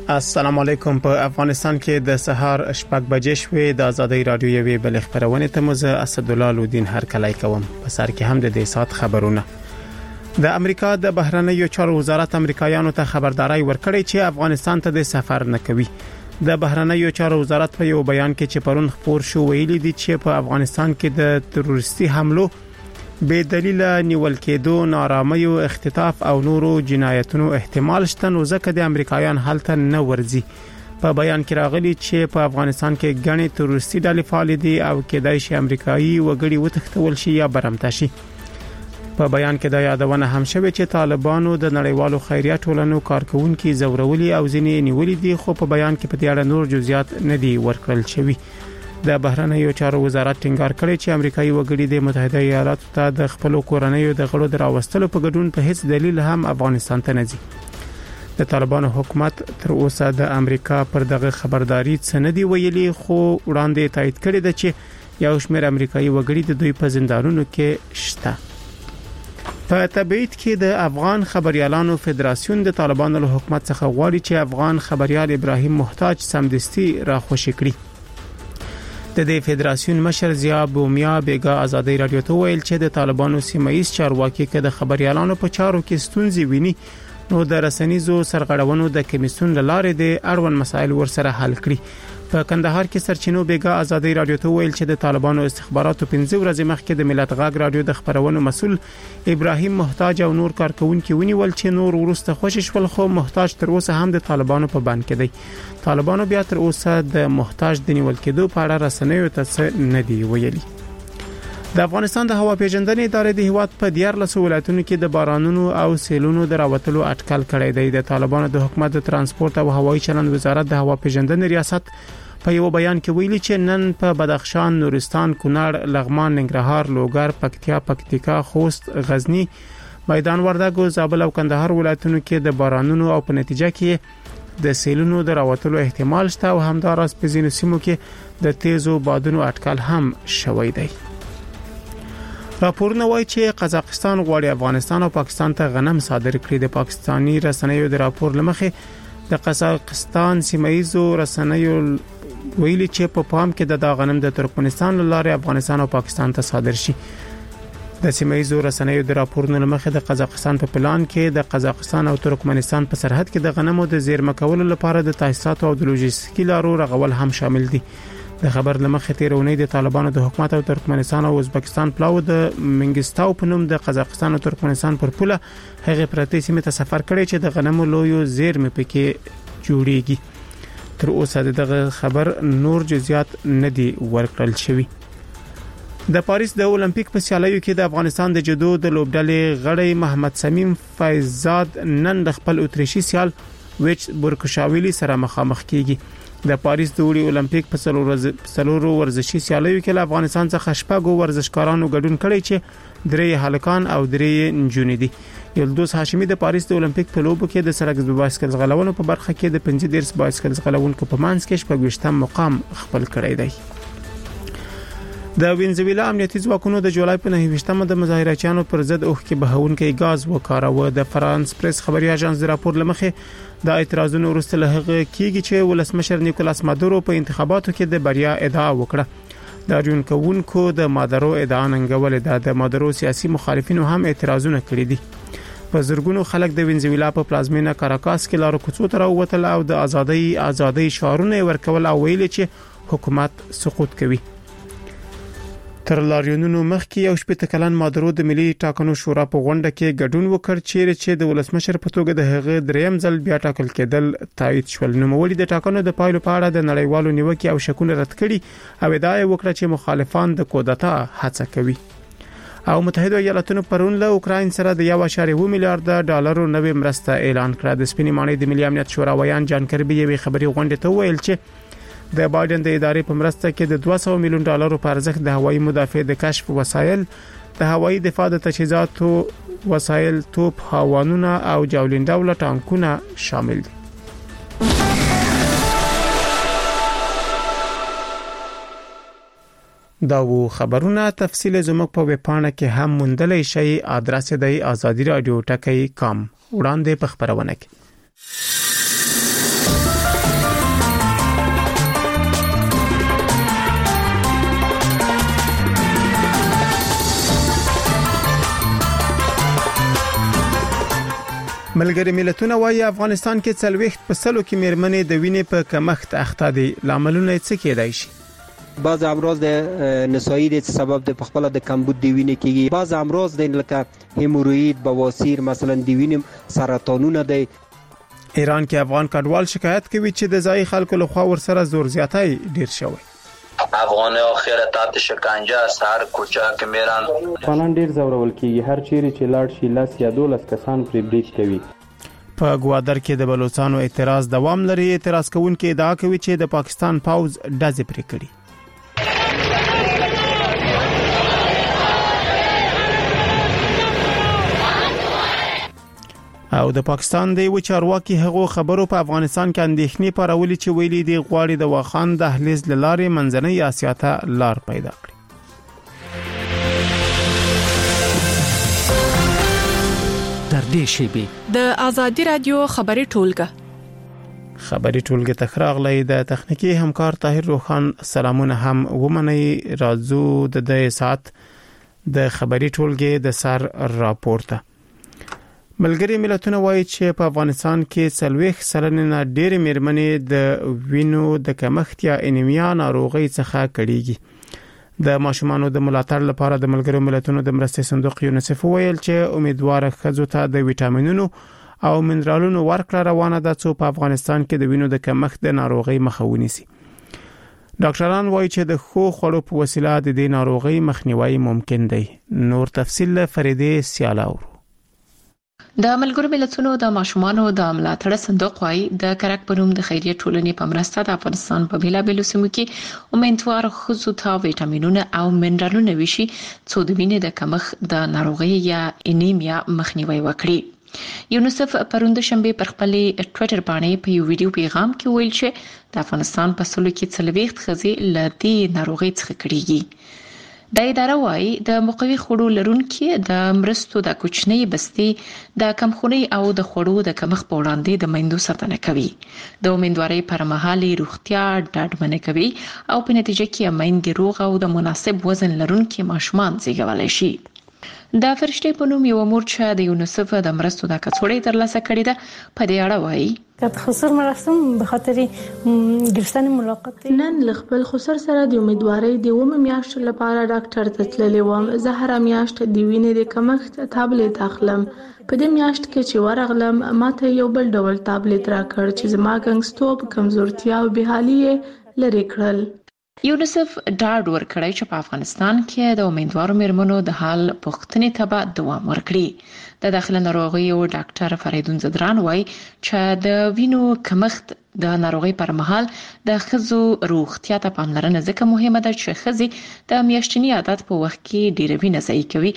السلام علیکم. په افغانستان کې د سهار 8 بجې شوې د ازادي رادیو یوې بل خبرونه ته مزه اسدالله لودین هر کله کوم په سر کې هم د دې سات خبرونه. د امریکا د بهرنیو چارو وزارت امریکایانو ته خبرداري ورکړې چې افغانستان ته د سفر نه کوي. د بهرنیو چارو وزارت په یو بیان کې چې پرون خبر شو ویلي دي چې په افغانستان کې د تروریستي حملو به دلیل نیول کېدو، نارامي او اختطاف او نورو جنایتونو احتمال شته، نو ځکه د امریکایان هلته نه ورځي. په بیان کې راغلي چې په افغانستان کې غني تروریستي ډلې فعال دي او کېدای شي امریکایي وګړي وتښتول شي یا برمته شي. په بیان کې دا یادونه هم شوه چې طالبانو د نړیوالو خیریه ټولنو کارکونکو زورولي او ځینې نیولې دي، خو په بیان کې په دې اړه نور جزئیات نه دي ورکړل شوی. د بهرنیو چارو وزارت ټینګار کړی چې امریکایي وګړي د متحده ایالاتو ته د خپل کورنیو د غړو دراوستلو په ګډون په هیڅ دلیل هم افغانستان ته نه ځي. د طالبانو حکومت تر اوسه د امریکا پر دغه خبرداري څه نه دی ویلي، خو وړاندې تایید کړی دی چې یو شمېر امریکایي وګړي د دوی په زندانونو کې شته. په تبعید کې د افغان خبريالانو فدراسیون د طالبانو له حکومت څخه غواړي چې افغان خبريال ابراهیم محتاج سمدستي راخوشي کړي. د دې فدراسیون مشر ضیا بومیا بیگا ازادي رادیو ته ویل چې د طالبانو سیمایي چارواکي کې د خبريالانو په چارو کې ستونزې ویني، نو د رسنیزو سرغړونو د کمیسیون لاره د اړوند مسایل ورسره حل کړي. په کندهار کې سرچینو بیگا ازادي رادیو ته ویل چې د طالبانو استخباراتو 15 ورځې مخکې د ملت غاګ رادیو د خبرونو مسول ابراهیم محتاج او نور کارکونکو ونیول چې نور ورسته خوشی شول، خو محتاج تر اوسه هم د طالبانو په بند کې دی. طالبانو بیا تر اوسه د محتاج د نیول کېدو په اړه رسنیو ته نه دی ویلي. د افغانستان د هوا پیژندنې ادارې د هیواد په 14 ولایتونو کې د بارانونو او سیلونو د راوتلو اټکل کړی دی. د طالبانو د حکومت د ترانسپورت او هوایي چلند وزارت د هوا پیژندنې ریاست په یو بیان کې ویلي چې نن په بدخشان، نورستان، کونړ، لغمان، ننګرهار، لوګر، پکتیکا، خوست، غزنی، میدان وردګ، زابل او کندهار ولایتونو کې د بارانونو او په نتیجه کې د سیلونو د راوتلو احتمال شته او همداراز په ځینو سیمو کې د تیزو بادونو اټکل هم شوی دی. راپورونه وایي چې قزاقستان غواړي افغانستان او پاکستان ته غنم صادر کړي. د پاکستانی رسنیو د راپور لمخې د قزاقستان سیمایي رسنیو ویلي چې په پام کې د غنم د ترکمنستان لاره افغانستان او پاکستان ته صادر شي. د سیمایي رسنیو د راپورونو لمخې د قزاقستان په پلان کې د قزاقستان او ترکمنستان په سرحد کې د غنمو د زیرمه کولو لپاره د تاسیسات او د لوجستیکي لارو رغول هم شامل دي. د خبر لمخې تیرونی د طالبانو د حکومت او ترکمنستان او ازبکستان پلاو د منګستاو په نوم د قزاقستان او ترکمنستان پر پوله هغه پرتی سیمه ته سفر کړی چې د غنمو لویو زیرمه پکې جوړیږي. تر اوسه دغه خبر نور جزئیات نه دي ورکړل شوی. د پاریس د اولمپیک په سیالیو کې د افغانستان د جودو د لوبډلې غړی محمد سمیم فیضزاد نن د خپل اتریشي سیال ویچ بورکشاویلی سره مخامخ کیږي. د پاریس د وړي اولمپیک په څلورو ورزشي سیالیو کې له افغانستان څخه شپږ ورزشکارانو ګډون کړی چې 3 هلکان او 3 نجونې دي. یلدوس هاشمی د پاریس د اولمپیک په لوبو کې د سړک د بایسکل ځغلولو په برخه کې د 15 بایسکل ځغلونکو په منځ کې 26م مقام خپل کړی دی. د وینزویلا امنیتي ځواکونو د جولای په 29مه د مظاهرچیانو پر ضد اوښکې بهونکي غاز وکاروه. د فرانس پریس خبري اژانس د راپور لمخې د اعتراضونو وروسته له هغه کېږي چې ولسمشر نیکولاس مادورو په انتخاباتو کې د بریا ادعا وکړه. د ریون کوونکو د مادورو ادعا ننګولې ده. د مادورو سیاسي مخالفینو هم اعتراضونه کړي دي. په زرګونو خلک د وینزویلا په پلازمینه کاراکاس کې لارو کوڅو ته راووتل او د ازادۍ شعارونه ورکول او ویل چې حکومت سقوط کوي. تر لاریونونو مخکې یو شپږ کلن مادورو د ملي ټاکنو شورا په غونډه کې ګډون وکړ چې د ولسمشر په توګه د هغه دریم ځل بیا ټاکل کېدل تایید شول. نوموړي د ټاکنو د پایلو په اړه د نړیوالو نیوکې او شکونه رد کړي او ادعا وکړه چې مخالفان د کودتا هڅه کوي. او متحده ایالاتونو پرون له اوکراین سره د 1.2 میلیارډ ډالرو نوې مرسته اعلان کړه. د سپینې ماڼۍ د ملي امنیت شورا ویان جان کربي یوې خبري غونډه ته ویل چې د بایدن د ادارې په مرسته کې د 200 میلیون ډالرو په ارزښت د هوایي مدافع د کشف وسایل، د هوایي دفاع د تجهیزاتو وسایل، توپ هاوانونه او جاولین ډوله ټانکونه شامل دي. دا و خبرونه تفصیل زموږ په ویب پاڼه کې هم موندلای شئ. ادرس دی azadi radio.com. وړاندې په خبرونه کې ملګری ملتونه وايي افغانستان کې 40 په سلو کې میرمنې د وینې په کمښت اخته دي. لاملونه څه کېدای شي؟ بعض امراض د نسایی د سبب د خپل د کمبود دی وینې کېږي. بعض امراض د لکه هیموروید، بواسیر، مثلا د وینې سرطانونه دی. ایران کې افغان کډوال شکایت کوي چې د ځای خلکو لخوا ورسره زور زیاتی ډیر شوی. افغان اخر تحت شکنجه سر کوچه کې میران افغانان ډیر زورول کیږي. هر چیرې چې لاړ شي لاس یا 12 کسان پرې بریټ کوي. په ګوادر کې د بلوچستانو اعتراض دوام لري. اعتراض کوونکي ادعا کوي چې د پاکستان پوز ډزې پرې کړي. او د پاکستان د یو چارواکي هغو خبرو په افغانستان کې اندېښنې پارولې چې ویلي دی غواړي د واخان دهلیز لارې منځنۍ اسیا ته لار پیدا کړي. در دې شیبه د ازادي رادیو خبري ټولګه تخراغلی د تخنیکی همکار طاهر روخان سلامونه هم ومني. راځو د دې سات د خبري ټولګه د سر راپورته. ملګری ملتونه وایي چې په افغانستان کې 40 سلنه ډېر میرمنې د وینو د کمښت یا انیمیا ناروغي څخه کړيږي. د ماشومانو د ملاتړ لپاره د ملګرو ملتونو د مرستې صندوق یونیسف ویل چې امیدوار ښځو ته د ویټامینونو او منرالونو ورکړه روانه ده چې په افغانستان کې د وینو د کمښت د ناروغي مخه ونیسي. ډاکټران وایي چې د خو خوړو په وسیله د دې ناروغي مخنیوي ممکن دی. نور تفصیل فریدې سیالاو. د ملګرو ملتونو د ماشومانو د ملاتړ صندوق وايي د کرک پروم د خیریه ټولنې په مرسته د افغانستان په بیلابېلو سیمو کې امیدوار ښځو ته ویټامینونه او منرالونه وشي چې د وینې د کمښت د ناروغي یا انیمیا مخنیوي وکړي. یونیسف پروند شنبه پر خپل ټوئیټر باندې په یو ویډیو پیغام کې ویل چې د افغانستان په سلو کې 40 ښځې له دې ناروغي څخه کړيږي. د اداره وايي د مقوي خوړو لرونکي د مرستو د کوچنی بستي د کمخونی او د خوړو د کمښت په وړاندې د میندو ساتنه کوي. د امیدوارۍ پر مهال روغتیا ډاډمنه کوي او په نتیجه کې میندې روغ او د مناسب وزن لرونکي ماشومان زیږولای شي. د فرشتي په نوم یو مور چې د یونیسف د مرستو د کڅوړې ترلاسه کړې ده په دې اړه وایي خسر مراسم به خاطر ګرستان ملاقات نن خپل خسر سره د امیدوارۍ د ومه میاشت لپاره ډاکټر ته تللی وم. زه هر میاشت د وینې د کمښت ټابلیټ اخلم. په دې میاشت کې چې ورغلم ماته یو بل ډول ټابلیټ راکړ چې زما ګنګستوب، کمزورتیا او بحالي لري کړل. یونیسف ډاډ ورکړی چې په افغانستان کې د امیدوارو میرمنو د حال پوښتنې ته به دوام ورکړي. د داخله ناروغیو ډاکټر فریدون زدران وایي چې د وینو کمښت د ناروغي پر مهال د ښځو روغتیا ته پاملرنه ځکه مهمه ده چې ښځې د میاشتني عادت په وخت کې ډېر وینه ضایع کوي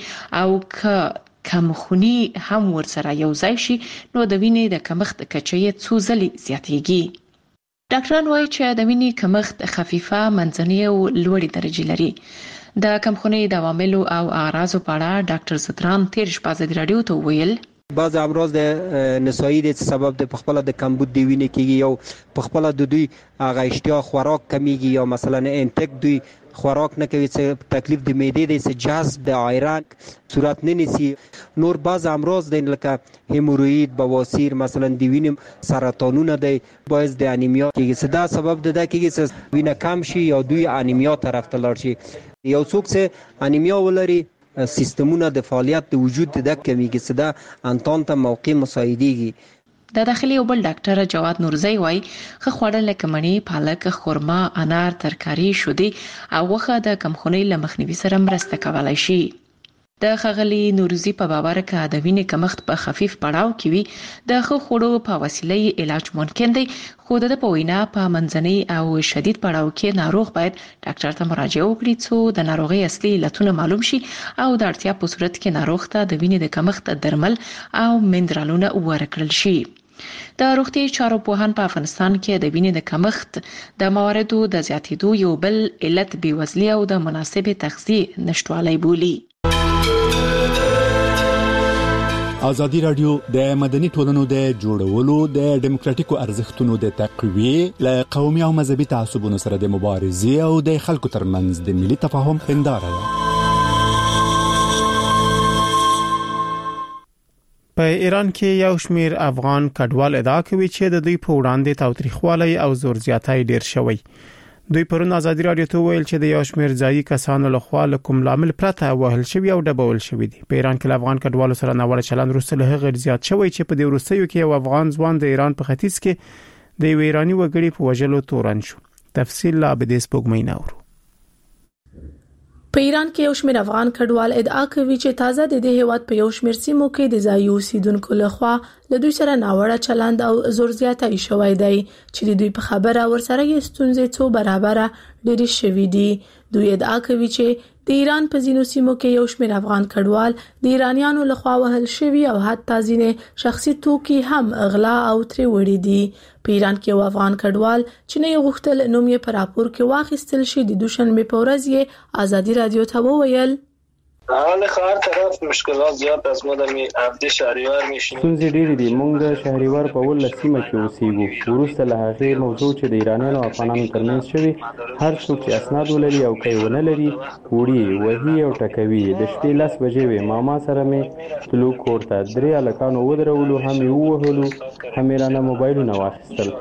او کمخونی هم ورسره یو ځای شي نو د وینې د کمښت کچه یې څو ځلې زیاتېږي. ډاکټران وایي چې د وینې کمښت خفیفه، منځنۍ او لوړې درجه لري. د کمخونی د عواملو او اعراضو په اړه ډاکټر زدران تیر شپه ازادي رادیو ته ویل بعض امراض د نسایی د سبب د خپل د کمبود دی وینې کېږي او په خپل د دوی هغه اشتها خوراک کمیږي یا مثلا انټیک دوی خوراک نه کوي چې تکلیف د معدې د جذب د آیرن صورت نه نیسي. نور بعض امراض د لکه هیموروید، بواسیر، مثلا د وینې سرطانونه دی باعث د انیمیا کېږي. دا سبب د کېږي چې وینه کم شي یا دوی انیمیا طرف ته لاړ شي. یو څوک چې انیمیا ولري سیستمونه د فعالیت د وجود د کمیږي چې دا انتان ته موقع مساعدېږي. د داخلي یو بل ډاکټر جواد نورزی وایي خو خوړل لکه مڼې، پالک، خرما، انار، ترکاری، شودي او وخه د کمخونی له مخنیوي سره مرسته کولای شي. د خغلی نورزی په باور کې د وینې کمښت په خفیف پړاو کې وي د خو خوړو په وسیله علاج ممکن دی، خو د په وینا په منځنۍ او شدید پړاو کې ناروغ باید ډاکټر ته مراجعه وکړي چې د ناروغي اصلي علتونه معلوم شي او د اړتیا په صورت کې ناروغ ته د وینې د کمښت درمل او منرالونه ورکړل شي. د روغتي چارو پوهان په افغانستان کې د وینې د کمښت د مواردو د زیاتېدو یو بل علت بېوزلي او د مناسب تغذیه نشټوالی بولي. ازادي رادیو د مدني ټولنو د جوړولو د ډیموکراتیکو ارزښتونو د تقویه له قومي او مذهبي تعصبونو سره د مبارزې او د خلکو ترمنځ د ملي تفاهم هنداره ده. په ایران کې یو شمېر افغان کډوال ادعا کوي چې د دوی په وړاندې تاوتریخوالي او زور زیاتۍ ډیر شوی. دوی پرون ازادي رادیو ته ویل چې د یو شمېر ځایي کسانو لخوا له کوم لامل پرته وهل شوی او ډبول شوی دي. په ایران کې افغان کډوالو سره ناوړه چلند وروسته له هغه زیات شوی چې په دې وروستیو کې یو افغان ځوان د ایران په ختیځ کې د یو ایرانی وګړي په وژلو تورن شو. تفصیل لا به دې سپوږمۍ ناورو. په ایران کې یو شمېر افغان کډوال ادعا کوي چې تازه د دې هیواد په یو شمېر سیمو کې د ځایي اوسیدونکو لخوا له دوی سره ناوړه چلند او زور زیاتۍ شوی دی چې د دوی په خبره ورسره یې ستونزې څو برابره ډېرې شوې دي. دوی ادعا کوي چې د ایران په ځینو سیمو کې یو شمېر افغان کډوال د ایرانیانو لخوا وهل شوي او حتی ځینې شخصي توکي هم اغلا او ترې وړي دي. په ایران کې یو افغان کډوال چې نه غوښتل نوم یې په راپور کې واخیستل شي د دوشنبه په ورځ یې ازادي رادیو ته وویل حال خار طرف مشکلات زیات از ما دمی هفته شهریور میشیم. ستونزې ډېرې دي. موږ د شهریور په 18 سیمه کې اوسېږو. وروسته له هغې موضوع چې د ایرانیانو او افغانانو ترمنځ شوي، هر څوک چې اسناد ولري او کوي ونه لري وړي وهي او ټکوي. د شپې 10 بجې وې ماما سره مې تلو کور ته 3 هلکانو ودرولو، هم یې ووهلو، هم یې رانه موبایلونه واخیستل.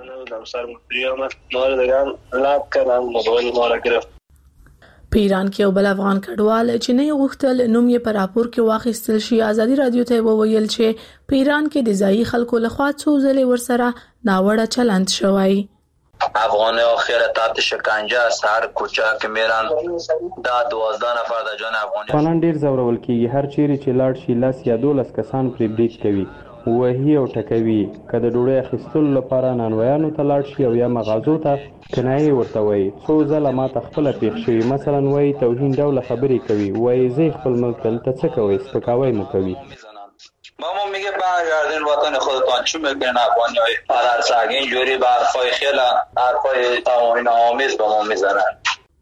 په ایران کې یو بل افغان کډوال چې نه غوښتل نوم یې په راپور کې واخیستل شي ازادي رادیو ته وویل چې په ایران کې د ځایي خلکو لخوا څو ځلې ورسره ناوړه چلند شوی. افغان آخر تحت شکنجه است. هر کوچه که میرن 12 نفر د جان افغانان ډیر زورول کیږي. هر چیرې چې لاړ شي 10 یا 12 کسان پرې بریټ کوي، وهي او ټکوي. که د ډوډۍ اخیستلو لپاره نانوایانو ته لاړ شي او یا مغازو ته، کنایې ورته وایي. څو ځله ماته خپله پیښ شوي. مثلا وایي توهین ډوله خبرې کوي، وایي زه خپل ملک دلته څه کوئ، سپکاوی مو کوي. ماما میگه برگردین وطن خودتان، چی میگن افغانیای فرارسگ اینجوری به حرفای خیلی حرفای توهین آمیز به ما میزنن.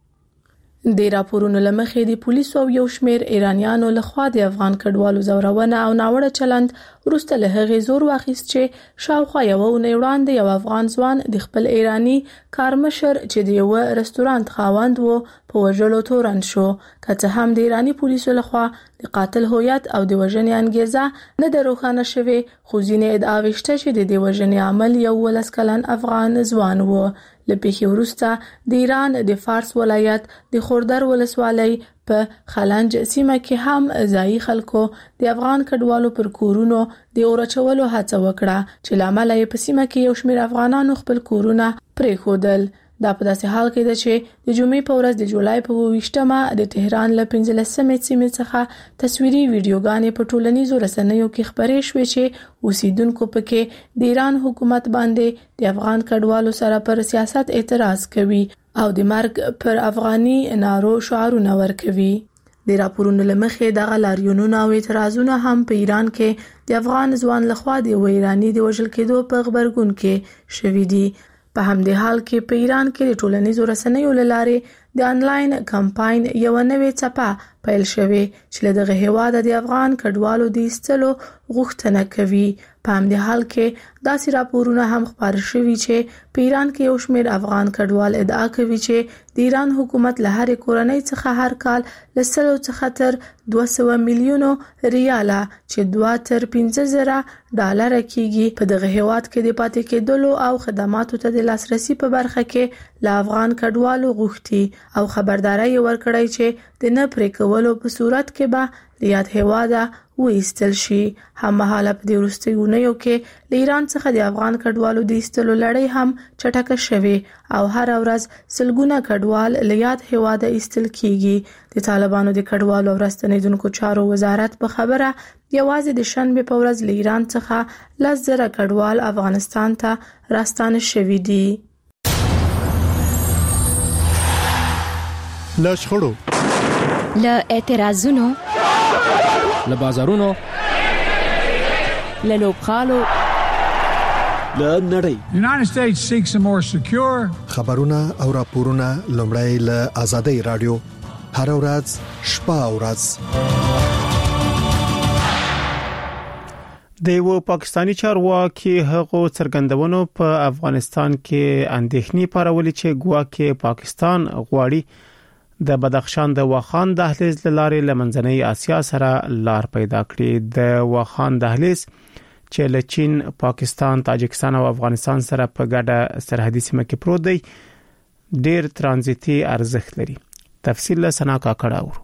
د راپورونو لمخې د پولیسو او یو شمېر ایرانیانو لخوا د افغان کډوالو زورونه او ناوړه چلند وروسته له هغې زور واخیست چې شاوخوا یوه اونۍ وړاندې یو افغان ځوان د خپل ایراني کارمشر چې د یوه رستورانت خاوند و په وژلو تورن شو. که څه هم د ایراني پولیسو لخوا د قاتل هویت او د وژنې انګیزه نه ده روښانه شوې، خو ځینې ادعاوې شته چې د دې وژنې عمل یو 19 کلن افغان ځوان و. له پیښې وروسته د ایران د فارس ولایت د خوردر ولسوالۍ په خلنج سیمه کې هم ځایي خلکو د افغان کډوالو پر کورونو د اورچولو هڅه وکړه چې لامل یې په سیمه کې یو شمېر افغانانو خپل کورونه پرېښودل. دا په داسې حال کې ده چې د جمعې په ورځ د جولای په 28مه د تهران له 15مې سیمې څخه تصویري ویډیوګانې په ټولنیزو رسنیو کې خپرې شوې چې اوسیدونکو پکې د ایران حکومت باندې د افغان کډوالو سره پر سیاست اعتراض کوي او د مرګ پر افغاني نارو شعارونه ورکوي. د راپورونو لمخې دغه لاریونونه او اعتراضونه هم په ایران کې د افغان ځوان لخوا د ایرانی د وژل کېدو په خبرګون کې شوي دي. په همدې حال کې په ایران کې د ټولنیزو رسنیو له لارې د انلاین کمپاین یو نوې څپه پیل شوې چې له دغه هیواده د افغان کډوالو د ایستلو غوښتنه کوي. په همدې حال کې داسې راپورونه هم خپاره شوي چې په ایران کې یو شمېر افغان کډوال ادعا کوي چې د ایران حکومت له هرې کورنۍ څخه هر کال له 100 څخه تر 200 میلیونو ریاله چې 2 تر 15,000 ډالر کېږي په دغه هیواد کې د پاتې کېدلو او خدماتو ته د لاسرسي په برخه کې له افغان کډوالو غوښتي او خبرداري ورکړی چې د نه پرې کولو په صورت کې به له یاد هیواده وایستل شي. هممهاله په دې وروستیو اونیو کې له ایران څخه د افغان کډوالو د ایستلو لړۍ هم چټکه شوې او هر ورځ سلګونه کډوال له یاد هیواده ایستل کیږي. د طالبانو د کډوالو او راستنیدونکو چارو وزارت په خبره یوازې د شنبه په ورځ له ایران څخه 10,000 کډوال افغانستان ته راستانه شوي دي. له شخړو، له اعتراضونو، له بازارونو، له لوبغالو، له نړۍ. United States seeks a more secure. خبرونه او راپورونه لومړی له آزادۍ رادیو هر ورځ شپه او ورځ. د یو پاکستانی چارواکي هغو څرګندونو په افغانستان کې اندېښنې پارولې چې ګواکې پاکستان غواړي د بدخشان د واخان دهلیز لارې لمنځنۍ اسیا سره لار پیدا کړې. د واخان دهلیز چې له چین، پاکستان، تاجکستان او افغانستان سره په ګډه سرحدي سیمه کې پروت دی ډېر ترانزیتي ارزښت لري. تفصیل له سنا کاکړه.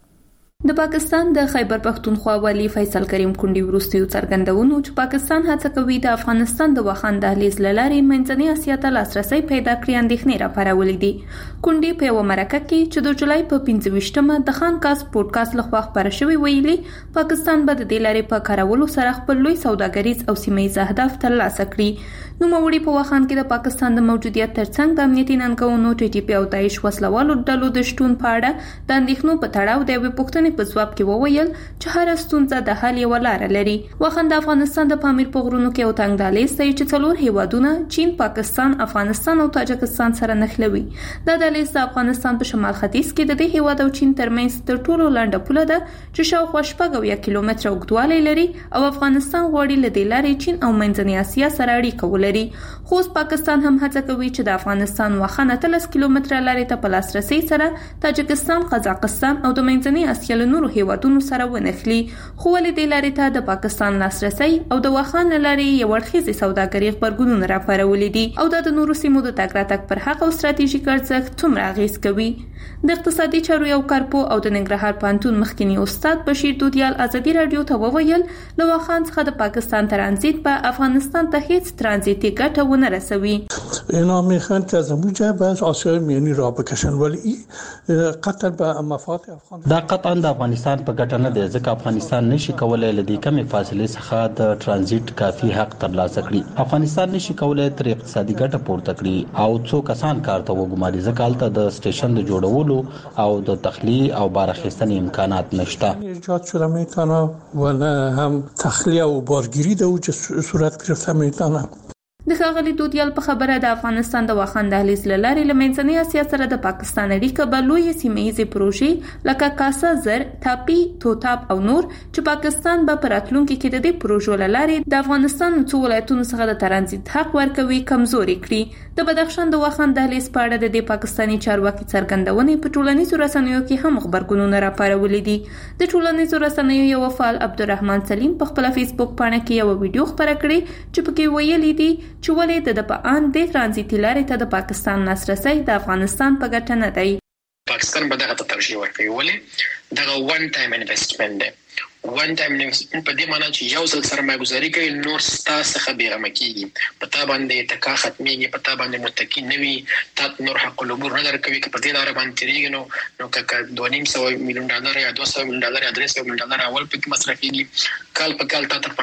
د پاکستان د خیبر پختونخوا والی فیصل کریم کونډي وروستیو څرګندونو چې پاکستان هڅه کوي د افغانستان د واخان دهلیز لارې منځنۍ اسیا ته لاسرسي پیدا کړي اندېښنې راپارولې دي. کونډي په یو مرکه کې چې د جولای په 25مه د خان کاس پودکاسټ لخوا خبر شوی ویلي پاکستان به د دې لارې په کارولو سره خپل لوی سوداګریز او سیمه‌ییز اهداف ترلاسه کړي. نو موري په واخان کې د پاکستان د موجودیت ترڅنګ د امنیتي ننګونو ټي پی او داعش وسلوالو ډلو د شتون په اړه د اندېښنو په تړاو د پښتنې په ځواب کې وویل چې هر ستونزه د حل یو لار لري. واخان د افغانستان د پامیر په غرونو کې او تنګ دهلیز دی چې څلور هیوادونه چین، پاکستان، افغانستان او تاجکستان سره نښلوي. دا دهلیز د افغانستان په شمال ختیځ کې د دې هیواد او چین ترمنځ تر ټولو لنډه پوله ده چې شاوخوا 1 کیلومتره اوږدوالی لري او افغانستان غواړي له دې لارې چین او منځنۍ اسیا سره اړیکه ولري. خو پاکستان هم هڅه کوي چې د افغانستان واخان 13 کیلومتره لارې ته په لاسرسي سره تاجکستان، قزاقستان او د منځنۍ اسیا له نورو هیوادونو سره ونښلي. خو ولې د لارې ته د پاکستان لاسرسي او د واخان لارې یو اړخیزه سوداګري خبرګونونه راپارولې دي او د نورو سیمو د تګ راتګ پر حق او ستراتیژیک ارزښت څومره اغیز کوي. د اقتصادي چارو یو کارپو او د ننګرهار پانتون مخکنی استاد بشیر دودیال ازادي رادیو ته وویل له واخان څخه د پاکستان ترانزیت په افغانستان ته هیڅ ترانزیتي ګټه ونه رسوي. اینا میخوان که از اونجا به آسیای میانی را بکشن ولی قطعا به مفاد افغانستان دا قطعا د افغانستان په ګټه نه دی ځکه افغانستان نشي کولای له دې کمې فاصلې څخه د ترانزیت کافي حق ترلاسه کړي. افغانستان نشي کولای تر اقتصادي ګټه پورته کړي او څو کسان کار ته وګماري ځکه هلته د سټیشن د جوړولو او د تخلیه او بار اخیستنې امکانات نشته. ایجاد شده میتونه و نه هم تخلیه او بارگیری ده چې صورت گرفته میتونه. د ښاغلي دودیال په خبره د افغانستان د واخان دهلیز لارې له منځنۍ اسیا سره د پاکستان اړیکه به لوی سیمه‌ییزې پروژې لکه کاسا زر، تاپی، توتاب او نور چې پاکستان به په راتلونکي کې د دې پروژو لارې د افغانستان څو ولایتونو څخه د ترانزیت حق ورکوي کمزوري کړي. د بدخشان د واخان دهلیز په اړه د پاکستاني چارواکي څرګندونې په ټولنیزو رسنیو کې هم خبرګونونه راپارولې دي. د ټولنیزو رسنیو یو فعال عبدالرحمن سلیم په خپل فیسبوک باندې کې یو ویډیو خبره کړې چې پکې ویلي دي چې ولې د پان د ترانزیتي لارې ته د پاکستان لاسرسي د افغانستان په ګټه نه دی. پاکستان به دغه ترجیح ورکوي ولې دغه وان ټایم انویسټمنت دی. وان ټایم انویسټمنت په دې معنی چې یو ځل سرمایه گذاري کوي نور ستاسو څخه بیغمه کیږي، په تا باندې تکا ختميږي، په تا باندې متکی نوي، تا نور حق العبور نه درکوي چې په دې لار باندې تیریږي نو که $2.5 میلیون یا $200 میلیون یا $300 میلیون اول پکې مصرفيږي کال په کال تا ته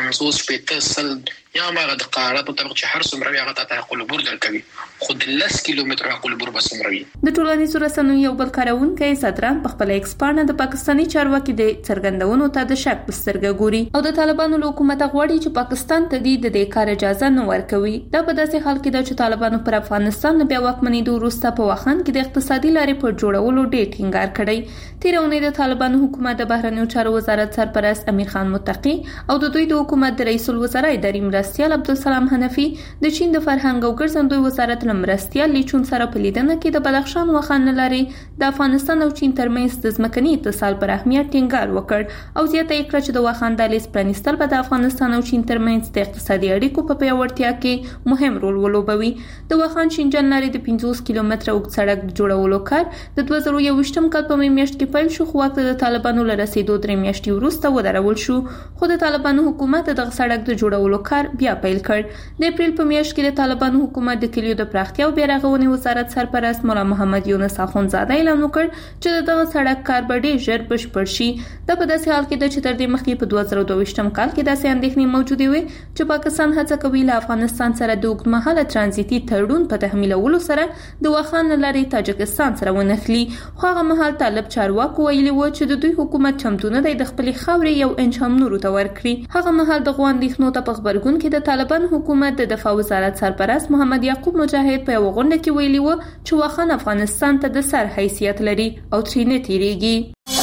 500 یا ماغه د قرارداد په طبق چې هر څومره هغه ته حق العبور درکوي خو د 10 کیلومتر حق العبور بس مروي. د ټولنیزو رسنیو یو بل کارونکي صدران په خپل ایکس باندې د پاکستاني چارواکي د څرګندونو ته د شک په سترګه ګوري او د طالبانو له حکومت غواړي چې پاکستان ته د دې کار اجازه نه ورکوي. دا په داسې حال کې چې طالبانو پر افغانستان بیا واکمنۍ وروسته په واخان کې د اقتصادي لارې په جوړولو ډېر ټینګار کړی. تیرونه د طالبانو حکومت د بهرنیو چارو وزارت سرپرست امیر خان متقی او د دوی د حکومت د رئیس الوزرا اداري مرستیال عبدالسلام حنفي د چین د فرهنګ او ګرځندوی وزارت مرستیال لیچون سره په لیدنه کې د بدخشان واخان لارې د افغانستان او چین ترمنځ د ځمکني اتصال پر اهمیت ټینګار وکړ او زیاته یې کړه چې د واخان دهلیز پرانیستل به د افغانستان او چین ترمنځ د اقتصادي اړیکو په پیاوړتیا کې مهم رول ولوبوي. د واخان شینجان لارې د 50 کیلومتره اوږد سړک جوړولو کار د 2021م کال په میاشت کې پیل شو خو وخت د طالبانو له رسیدو 3 میاشتې وروسته ودرول شو خو د طالبانو حکومت دغه سړک د جوړولو کار بیا پیل کړ. د اپریل په میاشت کې د طالبانو حکومت د کلیو د پراختیا او بیارغونې وزارت سرپرست مولا محمد یونس اخونزاده اعلان وکړ چې دغه سړک کار به ډېر ژر بشپړ شي. دا په داسې حال کې د چې تر دې مخکې په 2022م کال کې داسې اندېښنې موجودې وي چې پاکستان هڅه کوي له افغانستان سره د اوږدمهاله ترانزیتي تړون په تحمیلولو سره د واخان لارې تاجکستان سره ونښلي. خو هغه مهال طالب چارواکو ویلي و چې د دوی حکومت چمتو نه دی د خپلې خاورې یو انچ هم نورو ته ورکړي. هغه مهال د اندېښنو ته په خبرګون کې د طالبان حکومت د دفاع وزارت سرپرست محمد یعقوب مجاهد په یو غونډه کې ویلي و چې واخان افغانستان ته د سر حیثیت لري او ترې نه تیریږي.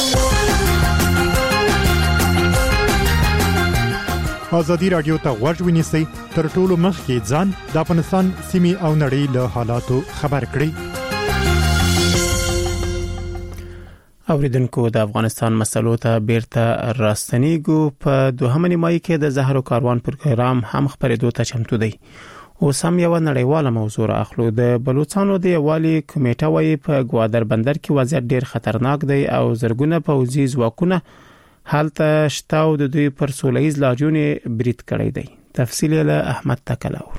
ازادي رادیو ته غوږ ونیسئ تر ټولو مخکې ځان د افغانستان سیمې او نړۍ له حالاتو خبر کړئ. اوریدونکو د افغانستان مسلو ته بیرته راستنیږو په دوهمه نیمایي کې د زهر کاروان پروګرام هم خبرېدو ته چمتو دی. اوس هم یو نړیواله موضوع اخلو. د بلوچستان د یوالي کمیټه وايي په ګوادر بندر کې وضعیت ډیر خطرناک دی او زرګونه پوځي ځواکونه حالت شتاو د دوی پر سولهییز لاریون برید کړی دی. تفصیل له احمد تکلاور.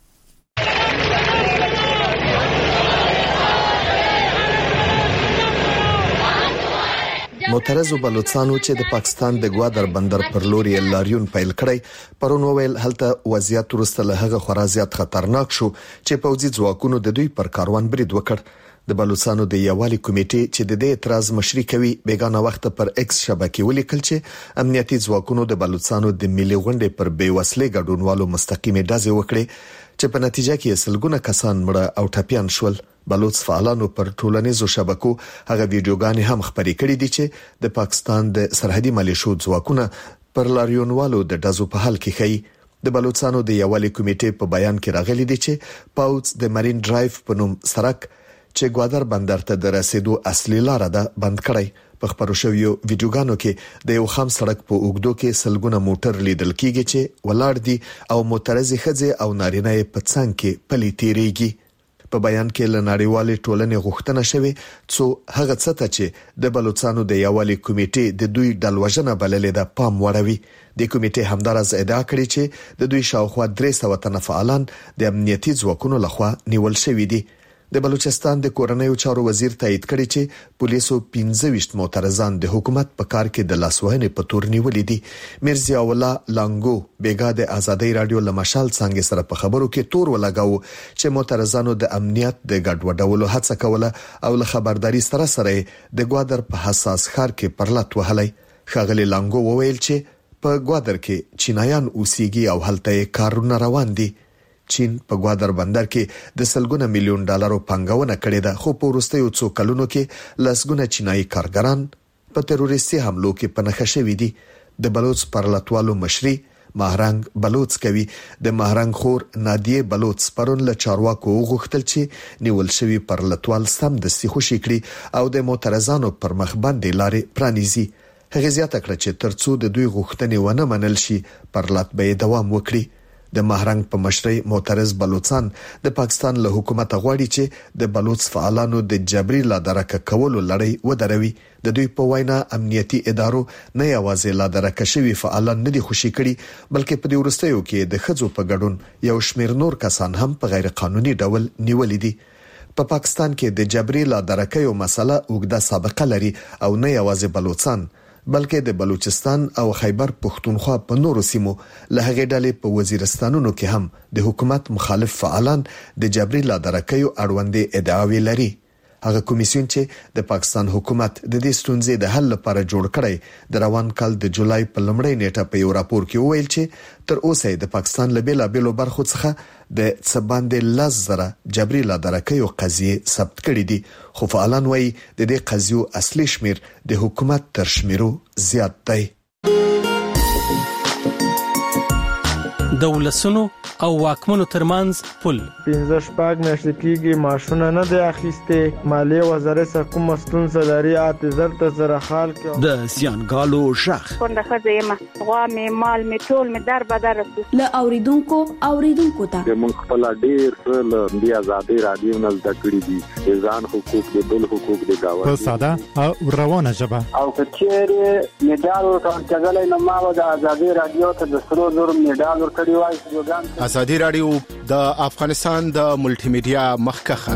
معترضو بلوچستانو چې د پاکستان د ګوادر بندر پر لوري لاریون پیل کړی پرون ویل هلته وضعیت ورسته له هغه خورا زیات خطرناک شو چې پوځي ځواکونو د دوی پر کاروان برید وکړ. د بلوچستانو د یوالي کمیټې چې د دې اعتراض مشري کوي بیگانه وخت پر ایکس شبکې ولیکل چې امنیتي ځواکونو د بلوچستانو د ملي غونډې پر بیوسلې ګډونوالو مستقیمه ډزې وکړې چې په نتیجه کې سلګونه کسان مړه او ټپيان شول. بلوچ فعالانو پر ټولنیزو شبکو هغه ویډیوګانې هم خپرې کړې دي چې د پاکستان د سرحدي ملیشو ځواکونه پر لاریونوالو د ډزو په حال کې ښيي. د بلوچستانو د یوالي کمیټې په بیان کې راغلي دي چې پاوڅ د مارین ډرایو په نوم سړک چې ګوادر بندر ته د رسیدو اصلي لار ده بند کړی. په خبرو شویو ویډیوګانو کې د یو خام سړک په اوګدو کې سلګونه موټر لیدل کیږي چې ولاړ دي او معترضي ښځې او نارینه په څنګ کې پلي تیریږي. په بیان کې لناړیوالې ټولنې غوښتنه شوه څو هغه څه ته چې د بلوچستانو د یوالي کمیټې د دوی ډلوژنه بللې ده پام وړوي. د کمیټې همدارز ادعا کړې چې د دوی شاوخوا 300 تنه فعالان د امنیتي ځواکونو لخوا نیول شوي دي. د بلوچستان د کورنیو چارو وزیر تایید کړی چې پولیسو 15 معترضان د حکومت په کار کې د لاسوهنې په تور نیولې دي. مرزا الله لانګو بیګا د ازادي رادیو لمشال څنګه سره په خبرو کې تور ولګاو چې معترضانو د امنیت د ګډوډولو هڅه کوله او له خبرداري سره د ګوادر په حساس ښار کې پرلط وهلای. ښاغلي لانګو وویل چې په ګوادر کې چینایان اوسېږي او هلته کارونه روان دي. چین په ګوادر بندر کې د سلګونه میلیون ډالرو پانګونه کړې ده خو په وروستیو څو کلونو کې لسګونه چینایي کارګران په تروریستي حملو کې پنهخه شوي دي. د بلوچ پرلطوالو مشري مهرنګ بلوچ کوي د مهرنګ خور نادیه بلوچ پرون له چارواکو غوښتل چې نیول شوی پرلطوال سم د خوشي کړي او د معترضانو پر مخ باندې لارې پرانیزي. هغه زیاته کړه چې ترڅو د دوی غوښتنې ونه منل شي پرلط به دوام وکړي. د مهرنګ په مشرۍ معترض بلوچستان د پاکستان له حکومت غواړي چې د بلوچ فعالانو د جبري لادرکه کولو لړۍ ودروي. د دوی په وینا امنیتي ادارو نه یوازې لادرکه شوی فعالان نه دي خوشي کړي بلکې په دې ورستیو کې د خځو په ګډون یو شمیر نور کسان هم په غیر قانوني ډول نیولې دي. په پاکستان کې د جبري لادرکه یو مسله اوږده سابقه لري او نه یوازې بلوچستان بلکې د بلوچستان او خیبر پښتونخوا په نورو سیمو له هغې ډلې په وزیرستانونو کې هم د حکومت مخالف فعالان د جبري لادرکیو اړوندې ادعاوې لري. هغه کمیسیون چې د پاکستان حکومت د دې ستونزې د حل لپاره جوړ کړی د روان کال د جولای په لومړۍ نیټه په یو راپور کې وویل چې تر اوسه د پاکستان له بیلابېلو برخو څخه د څباندې 10,000 جبري لادرکیو قضیې ثبت کړې دي خو فعالان وایي د دې قضیو اصلي شمیر د حکومت تر شمیرو زیات دی. دولسونو او واکمنو ترمنځ پل 15 میاشتې کېږي ماشونه نه دی اخیسته. مالیه وزارت څخه کوم ستونزه لري اعتذار ته زره خال کې د سیانګالو شخ څنګه خزه ما غوا می مال می ټول می در بدر ل اوریدونکو ته موږ خپل ډیر له دی ازادي رادیو نه زده کړی دي ځان حقوق د بل حقوق د گاوند په ساده او روانه ژبه او کچېره میډال ورکړل نو ما د ازادي رادیو ته د سرو زور میډال ورکړی وای. ازادي رادیو د افغانستان د ملټي میډیا مخکخه.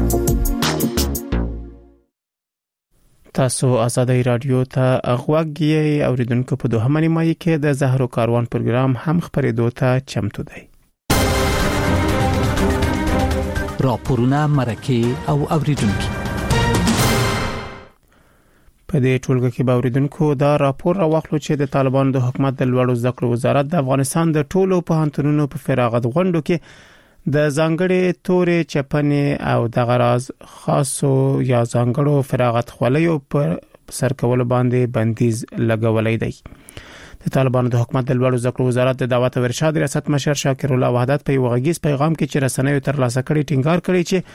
تاسو ازادي رادیو ته غوږی اوریدونکو په دوهمه نیمایي کې د زهر کاروان پروګرام هم خبرېدو ته چمتو دی. راپورونه مرکه او اوریدونکو په دې ټولګه کې به اوریدونکو دا راپور راوخلو چې د طالبانو د حکومت د لوړو زده کړو وزارت د افغانستان د ټولو پوهنتونونو په فراغت غونډو کې د ځانګړي تورې چپنې او د غراض خاصو یا ځانګړو فراغت خوليو پر سرکول باندې بندیز لګولې دی. د طالبانو د حکومت د لوړو زده کړو وزارت د دعوت او ارشاد ریاست مشر شاکر الله وحدت په یو غږیز پیغام کې چې رسنیو تر لاسه کړي ټینګار کړي چې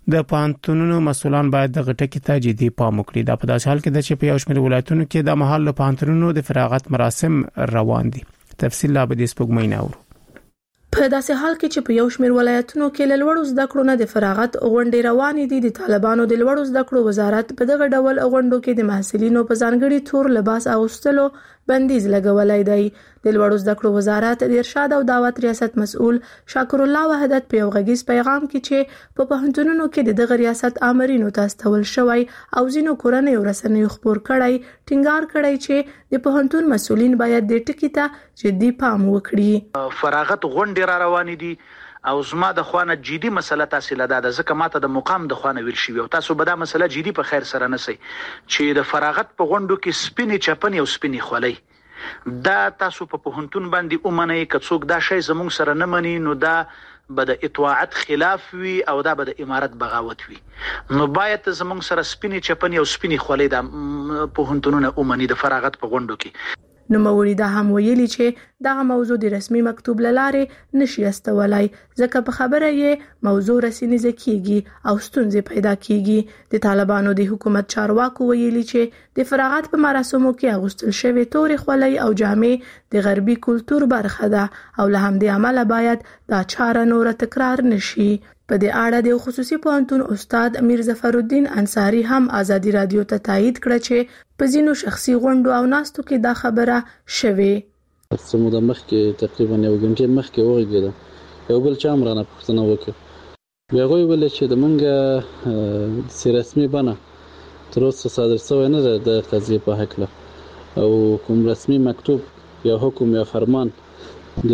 د پانتونونو مسولان باید د غټکی ته جدي پام وکړي. دا په داسې حال کې چې په یو شمېر ولایتونو کې د محل پانتونونو د فراغت مراسم روان دي. تفصیل لا به د سپوږمۍ ناوړو. په داسې حال کې چې په یو شمېر ولایتونو کې لوړو زده کړو نه د فراغت غونډې روانې دي، د طالبانو د لوړو زده کړو وزارت په دغه ډول غونډو کې د محصلینو په ځانګړي تور لباس اغوستلو بندیز لګولای دی. د لوړو زده کړو وزارت د ارشاد او دعوت ریاست مسؤل شاکر الله وحدت په یو غږیز پیغام کې چې په پوهنتونونو کې د دغه ریاست آمرینو ته استول شوی او ځینو کورنۍ ورسنیو خبر کړی ټینګار کړی چې د پوهنتون مسؤلین باید د ټکی ته جدي پام وکړي. فراغت غونډې را روانې دي او زما د خوانه جدي مسله تاسو لدا د ځکه ماته د مقام د خوانه ویل شي او تاسو به دا مسله جدي په خیر سره نسی چې د فراغت په غونډو کې سپینې چپنې او سپینې خولۍ دا تاسو په پوهنتون باندې اومنه که څوک دا شی زموږ سره نه مني نو دا به د اطاعت خلاف وي او دا به د امارت بغاوت وي. نو باید زموږ سره سپینې چپنې او سپینې خولۍ د پوهنتونونو اومني د فراغت په غونډو کې. نو موري دا هم ویلي چې دغه موضوع د رسمي مکتوب لاره نشي استولای ځکه په خبره یې موضوع رسنیزه کیږي او ستونزې پیدا کیږي. د طالبانو د حکومت چارواکو ویلي چې د فراغت په مراسمو کې اغوستل شوی تورې خولۍ او جامې د غربي کلچر برخه ده او له همدې عمله باید دا چاره نور تکرار نشي. په دې اړه د خصوصي پوهنتون استاد امیر ظفر الدین انصاری هم آزادی رادیو ته تایید کړ چې په ځینو شخصي غونډو او ناستو کې دا خبره شوې. سمو د مخ کې تقریبا یو غنټه مخ کې وګړه یو بل چا مرانه پښتنه وکړه بیا غوي ول چې د منګه سي رسمي بنا تر اوسه صادر شوی نه د قضیه په حق له او کوم رسمي مکتوب یا حکم یا فرمان د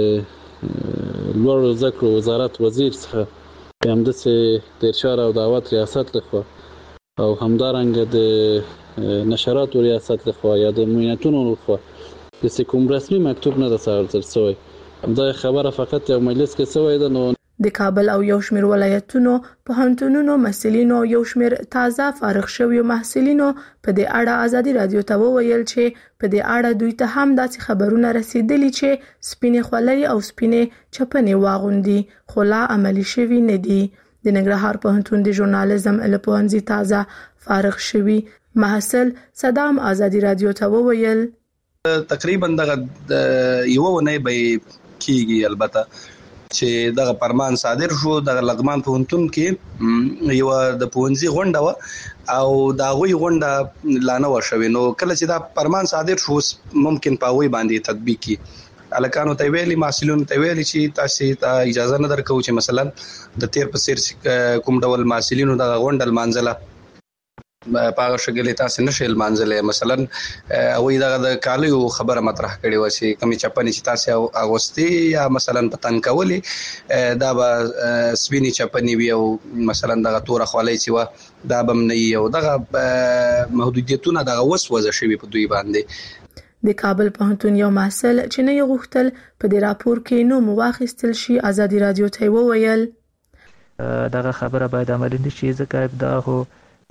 لوړو زده کړو وزارت وزیر څخه هم د ارشاد او دعوت ریاست لخوا او همدارنګه د نشراتو ریاست لخوا یا د معاونتونو لخوا د کوم رسمي مکتوب نه د صادر شوی. دا خبره فقط یو مجلس کې شوی ده. نو د کابل او یو شمېر ولایتونو پوهنتونونو مسؤلینو یو شمېر تازه فارغ شوی محصلینو په دې اړه آزادی رادیو ته وویل چې په دې اړه دوی ته هم داسې خبرونه رسیدلي چې سپینې خولۍ او سپینې چپنې واغوندي خو لا عملي شوي نه دي. د ننګرهار پوهنتون د ژورنالیزم له پوهنځي تازه فارغ شوی محصل صدام آزادی رادیو ته وویل تقریبا دغه یو ونه به کیږي البته چې دغه فرمان صادر شو. د لغمان پوهنتون کې یو د پوهنځي غونډه و او دا غوي غونډه لانه وشوي. نو کله چې دا فرمان صادر شو ممکن په وی باندې تطبیق کی الکانو ته ویلي محصلینو ته ویلي چې تاسو ته اجازه نه درکو چې مثلا د تیر په سیر کوم ډول محصلینو د غونډه منځله پاغه شګلې تاسو نشئ منځله مثلا وای د کالیو خبره مطرح کړي و چې کمی چپنې چې تاسو اغوستي یا مثلا پتن کولی دا به سپینی چپنې وي او مثلا دغه تور خولۍ چې و دا بم نه یو دغه محدودیتونه دغه وسوسه شوی په دوی باندې. د کابل پوهنتون یو محصل چې نه غوښتل په دې راپور کې نو مواخستل شي آزادی رادیو ته وویل دغه خبره باید عملي نشي ځکه دا هو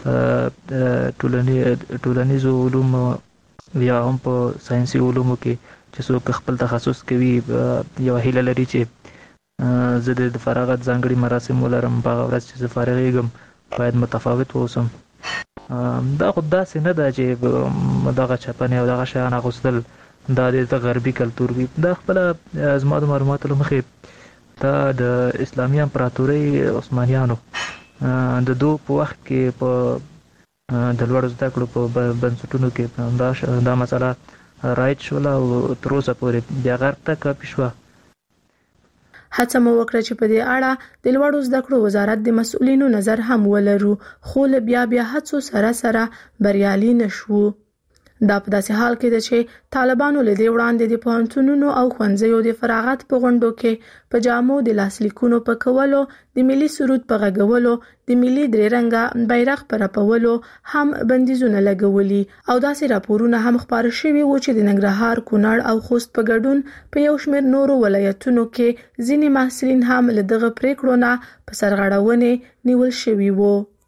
ټولنیزو علوم یا هم په ساينسي علومو کې چې څوک خپل تخصص کوي یو هیله لري چې زه د فراغت ځانګړي مراسم ولرم په ورځ چې زه فارغېږم باید متفاوت اوسم. دا خو داسې نه ده چې دغه چپنې او دغه شیان اغوستل دا د غربي کلتور وي. دا خپل زما د معلوماتو له مخې دا د اسلامي امپراتورۍ عثمانیانو د دو په وخت کې په د لوړو زده کړو په بنسټونو کې دا مسله رایټ شول او تر اوسه پورې بیا غرب ته کاپي شوه. هڅه مو وکړه چې په دې اړه د لوړو زده کړو وزارت د مسؤلینو نظر هم ولرو خو بیا هڅو سره بریالي نشو. دا په داسې حال کې ده چې طالبانو له دې وړاندې د پوهنتونونو او ښوونځیو د فراغت په غونډو کې په جامو د لاسلیکونو په کولو د ملي سرود په غږولو د ملي درې رنګه بیرغ پر راپولو هم بندیزونه لګولي او داسې راپورونه هم خبر شوي و چې د ننګرهار کونړ او خوست په ګډون په یو شمېر نورو ولایتونو کې ځینې محصلین هم له دغه پریکړو نه په سرغړونې نیول شوي وو.